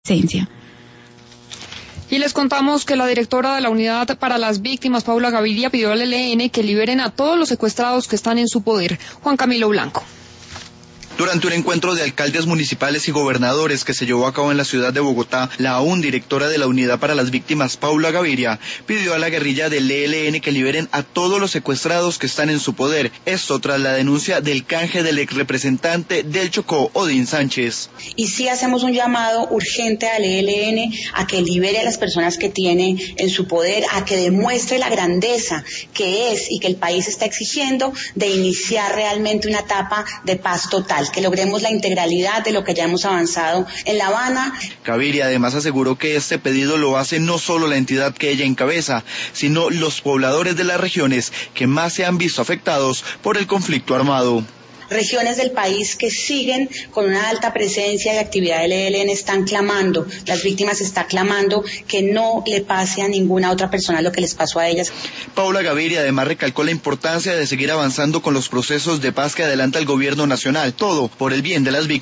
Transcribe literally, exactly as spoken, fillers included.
presencia. Y les contamos que la directora de la Unidad para las Víctimas, Paula Gaviria, pidió al E L N que liberen a todos los secuestrados que están en su poder. Juan Camilo Blanco. Durante un encuentro de alcaldes municipales y gobernadores que se llevó a cabo en la ciudad de Bogotá, la aún directora de la Unidad para las Víctimas, Paula Gaviria, pidió a la guerrilla del E L N que liberen a todos los secuestrados que están en su poder. Esto tras la denuncia del canje del exrepresentante del Chocó, Odín Sánchez. Y sí hacemos un llamado urgente al E L N a que libere a las personas que tiene en su poder, a que demuestre la grandeza que es y que el país está exigiendo de iniciar realmente una etapa de paz total, que logremos la integralidad de lo que ya hemos avanzado en La Habana. Gaviria además aseguró que este pedido lo hace no solo la entidad que ella encabeza, sino los pobladores de las regiones que más se han visto afectados por el conflicto armado. Regiones del país que siguen con una alta presencia y actividad del E L N están clamando, las víctimas están clamando que no le pase a ninguna otra persona lo que les pasó a ellas. Paula Gaviria además recalcó la importancia de seguir avanzando con los procesos de paz que adelanta el gobierno nacional, todo por el bien de las víctimas.